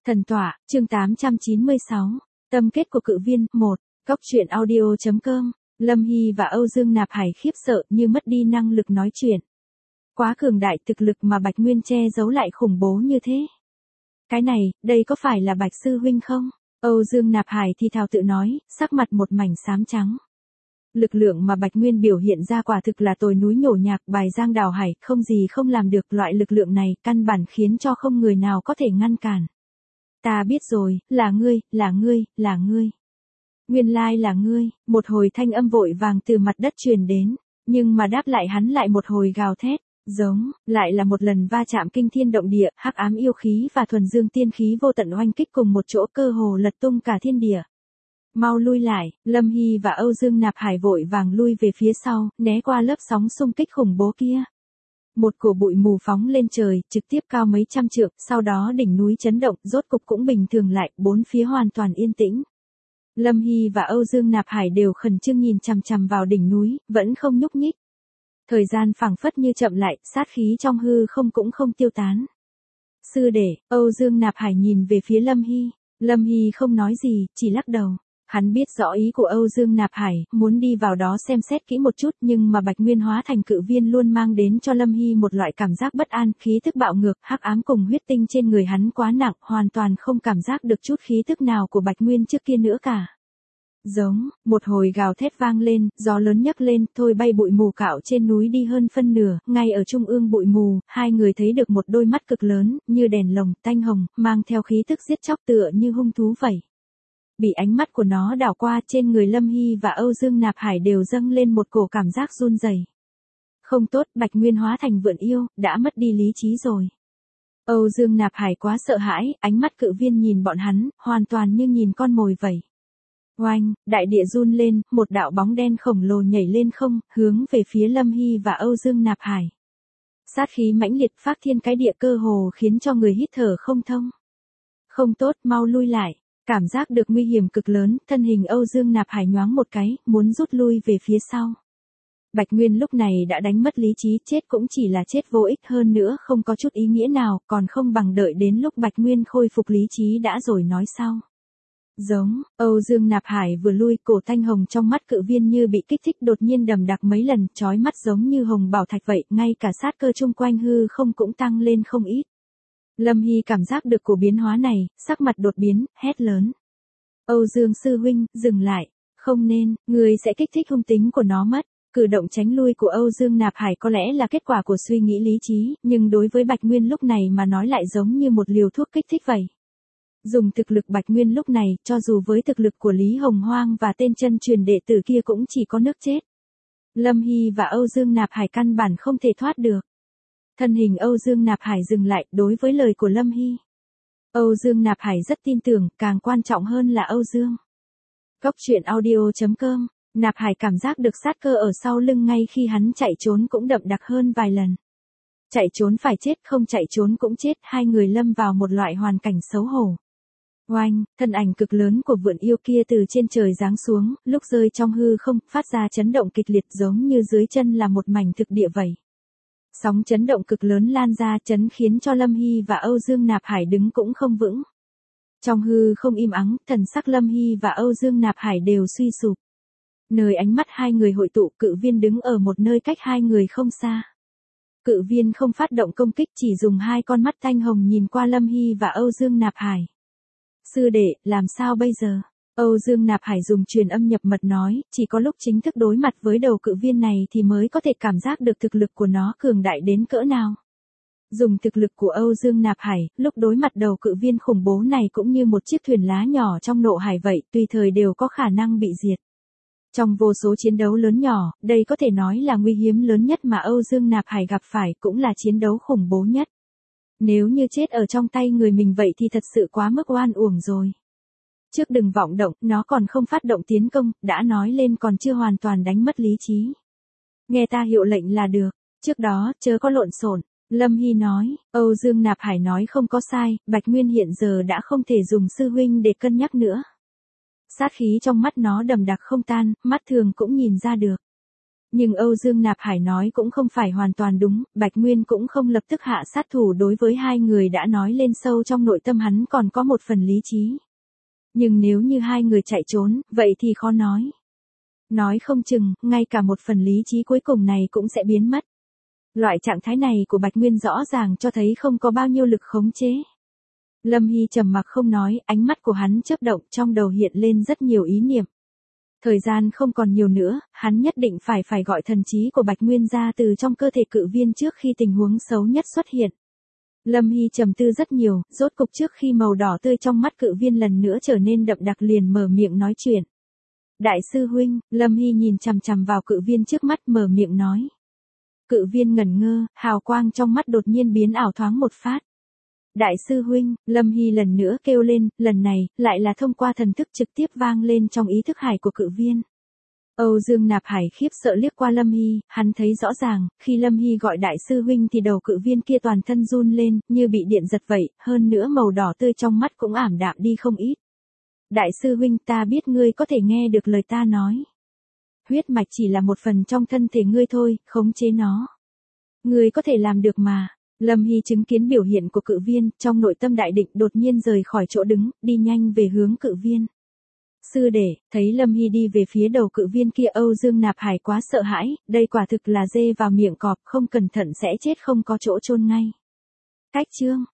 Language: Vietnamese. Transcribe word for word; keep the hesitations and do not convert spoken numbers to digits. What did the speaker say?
Thần tọa, chương tám trăm chín mươi sáu. Tâm kết của cự viên, một. Cóc truyện audio chấm com. Lâm Hy và Âu Dương Nạp Hải khiếp sợ như mất đi năng lực nói chuyện. Quá cường đại thực lực mà Bạch Nguyên che giấu lại khủng bố như thế. Cái này, đây có phải là Bạch Sư Huynh không? Âu Dương Nạp Hải thì thào tự nói, sắc mặt một mảnh xám trắng. Lực lượng mà Bạch Nguyên biểu hiện ra quả thực là tồi núi nhổ nhạc bài giang đào hải, không gì không làm được. Loại lực lượng này căn bản khiến cho không người nào có thể ngăn cản. Ta biết rồi, là ngươi, là ngươi, là ngươi. Nguyên lai là ngươi, một hồi thanh âm vội vàng từ mặt đất truyền đến, nhưng mà đáp lại hắn lại một hồi gào thét, giống, lại là một lần va chạm kinh thiên động địa, hắc ám yêu khí và thuần dương tiên khí vô tận oanh kích cùng một chỗ, cơ hồ lật tung cả thiên địa. Mau lui lại, Lâm Hy và Âu Dương Nạp Hải vội vàng lui về phía sau, né qua lớp sóng xung kích khủng bố kia. Một cổ bụi mù phóng lên trời, trực tiếp cao mấy trăm trượng, sau đó đỉnh núi chấn động, rốt cục cũng bình thường lại, bốn phía hoàn toàn yên tĩnh. Lâm Hy và Âu Dương Nạp Hải đều khẩn trương nhìn chằm chằm vào đỉnh núi, vẫn không nhúc nhích. Thời gian phảng phất như chậm lại, sát khí trong hư không cũng không tiêu tán. Sư đệ, Âu Dương Nạp Hải nhìn về phía Lâm Hy, Lâm Hy không nói gì, chỉ lắc đầu. Hắn biết rõ ý của Âu Dương Nạp Hải, muốn đi vào đó xem xét kỹ một chút, nhưng mà Bạch Nguyên hóa thành cự viên luôn mang đến cho Lâm Hy một loại cảm giác bất an, khí thức bạo ngược, hắc ám cùng huyết tinh trên người hắn quá nặng, hoàn toàn không cảm giác được chút khí thức nào của Bạch Nguyên trước kia nữa cả. Giống, một hồi gào thét vang lên, gió lớn nhấc lên, thôi bay bụi mù cạo trên núi đi hơn phân nửa, ngay ở trung ương bụi mù, hai người thấy được một đôi mắt cực lớn, như đèn lồng, tanh hồng, mang theo khí thức giết chóc tựa như hung thú vậy. Bị ánh mắt của nó đảo qua, trên người Lâm Hy và Âu Dương Nạp Hải đều dâng lên một cổ cảm giác run rẩy. Không tốt, Bạch Nguyên hóa thành vượn yêu, đã mất đi lý trí rồi. Âu Dương Nạp Hải quá sợ hãi, ánh mắt cự viên nhìn bọn hắn, hoàn toàn như nhìn con mồi vậy. Oanh, đại địa run lên, một đạo bóng đen khổng lồ nhảy lên không, hướng về phía Lâm Hy và Âu Dương Nạp Hải. Sát khí mãnh liệt phác thiên cái địa, cơ hồ khiến cho người hít thở không thông. Không tốt, mau lui lại. Cảm giác được nguy hiểm cực lớn, thân hình Âu Dương Nạp Hải nhoáng một cái, muốn rút lui về phía sau. Bạch Nguyên lúc này đã đánh mất lý trí, chết cũng chỉ là chết vô ích, hơn nữa không có chút ý nghĩa nào, còn không bằng đợi đến lúc Bạch Nguyên khôi phục lý trí đã rồi nói sau. Giống, Âu Dương Nạp Hải vừa lui, cổ thanh hồng trong mắt cự viên như bị kích thích đột nhiên đầm đặc mấy lần, chói mắt giống như hồng bảo thạch vậy, ngay cả sát cơ chung quanh hư không cũng tăng lên không ít. Lâm Hy cảm giác được cổ biến hóa này, sắc mặt đột biến, hét lớn. Âu Dương sư huynh, dừng lại, không nên, người sẽ kích thích hung tính của nó mất. Cử động tránh lui của Âu Dương Nạp Hải có lẽ là kết quả của suy nghĩ lý trí, nhưng đối với Bạch Nguyên lúc này mà nói lại giống như một liều thuốc kích thích vậy. Dùng thực lực Bạch Nguyên lúc này, cho dù với thực lực của Lý Hồng Hoang và tên chân truyền đệ tử kia cũng chỉ có nước chết. Lâm Hy và Âu Dương Nạp Hải căn bản không thể thoát được. Thân hình Âu Dương Nạp Hải dừng lại đối với lời của Lâm Hy. Âu Dương Nạp Hải rất tin tưởng, càng quan trọng hơn là Âu Dương. Cóc truyện audio chấm com. Nạp Hải cảm giác được sát cơ ở sau lưng ngay khi hắn chạy trốn cũng đậm đặc hơn vài lần. Chạy trốn phải chết, không chạy trốn cũng chết, hai người lâm vào một loại hoàn cảnh xấu hổ. Oanh, thân ảnh cực lớn của vượn yêu kia từ trên trời giáng xuống, lúc rơi trong hư không, phát ra chấn động kịch liệt giống như dưới chân là một mảnh thực địa vậy. Sóng chấn động cực lớn lan ra, chấn khiến cho Lâm Hy và Âu Dương Nạp Hải đứng cũng không vững. Trong hư không im ắng, thần sắc Lâm Hy và Âu Dương Nạp Hải đều suy sụp. Nơi ánh mắt hai người hội tụ, cự viên đứng ở một nơi cách hai người không xa. Cự viên không phát động công kích, chỉ dùng hai con mắt thanh hồng nhìn qua Lâm Hy và Âu Dương Nạp Hải. Sư đệ, làm sao bây giờ? Âu Dương Nạp Hải dùng truyền âm nhập mật nói, chỉ có lúc chính thức đối mặt với đầu cự viên này thì mới có thể cảm giác được thực lực của nó cường đại đến cỡ nào. Dùng thực lực của Âu Dương Nạp Hải, lúc đối mặt đầu cự viên khủng bố này cũng như một chiếc thuyền lá nhỏ trong nộ hải vậy, tùy thời đều có khả năng bị diệt. Trong vô số chiến đấu lớn nhỏ, đây có thể nói là nguy hiểm lớn nhất mà Âu Dương Nạp Hải gặp phải, cũng là chiến đấu khủng bố nhất. Nếu như chết ở trong tay người mình vậy thì thật sự quá mức oan uổng rồi. Trước đừng vọng động, nó còn không phát động tiến công, đã nói lên còn chưa hoàn toàn đánh mất lý trí. Nghe ta hiệu lệnh là được, trước đó, chớ có lộn xộn. Lâm Hy nói, Âu Dương Nạp Hải nói không có sai, Bạch Nguyên hiện giờ đã không thể dùng sư huynh để cân nhắc nữa. Sát khí trong mắt nó đầm đặc không tan, mắt thường cũng nhìn ra được. Nhưng Âu Dương Nạp Hải nói cũng không phải hoàn toàn đúng, Bạch Nguyên cũng không lập tức hạ sát thủ đối với hai người đã nói lên sâu trong nội tâm hắn còn có một phần lý trí. Nhưng nếu như hai người chạy trốn, vậy thì khó nói. Nói không chừng, ngay cả một phần lý trí cuối cùng này cũng sẽ biến mất. Loại trạng thái này của Bạch Nguyên rõ ràng cho thấy không có bao nhiêu lực khống chế. Lâm Hy trầm mặc không nói, ánh mắt của hắn chớp động, trong đầu hiện lên rất nhiều ý niệm. Thời gian không còn nhiều nữa, hắn nhất định phải phải gọi thần trí của Bạch Nguyên ra từ trong cơ thể cự viên trước khi tình huống xấu nhất xuất hiện. Lâm Hy trầm tư rất nhiều, rốt cục trước khi màu đỏ tươi trong mắt cự viên lần nữa trở nên đậm đặc liền mở miệng nói chuyện. Đại sư huynh, Lâm Hy nhìn chằm chằm vào cự viên trước mắt mở miệng nói. Cự viên ngẩn ngơ, hào quang trong mắt đột nhiên biến ảo thoáng một phát. Đại sư huynh, Lâm Hy lần nữa kêu lên, lần này, lại là thông qua thần thức trực tiếp vang lên trong ý thức hải của cự viên. Âu Dương Nạp Hải khiếp sợ liếc qua Lâm Hy, hắn thấy rõ ràng, khi Lâm Hy gọi đại sư huynh thì đầu cự viên kia toàn thân run lên, như bị điện giật vậy, hơn nữa màu đỏ tươi trong mắt cũng ảm đạm đi không ít. Đại sư huynh, ta biết ngươi có thể nghe được lời ta nói. Huyết mạch chỉ là một phần trong thân thể ngươi thôi, khống chế nó. Ngươi có thể làm được mà. Lâm Hy chứng kiến biểu hiện của cự viên, trong nội tâm đại định đột nhiên rời khỏi chỗ đứng, đi nhanh về hướng cự viên. Sư đệ, thấy Lâm Hy đi về phía đầu cự viên kia, Âu Dương Nạp Hải quá sợ hãi, đây quả thực là dê vào miệng cọp, không cẩn thận sẽ chết không có chỗ chôn ngay. Cách chương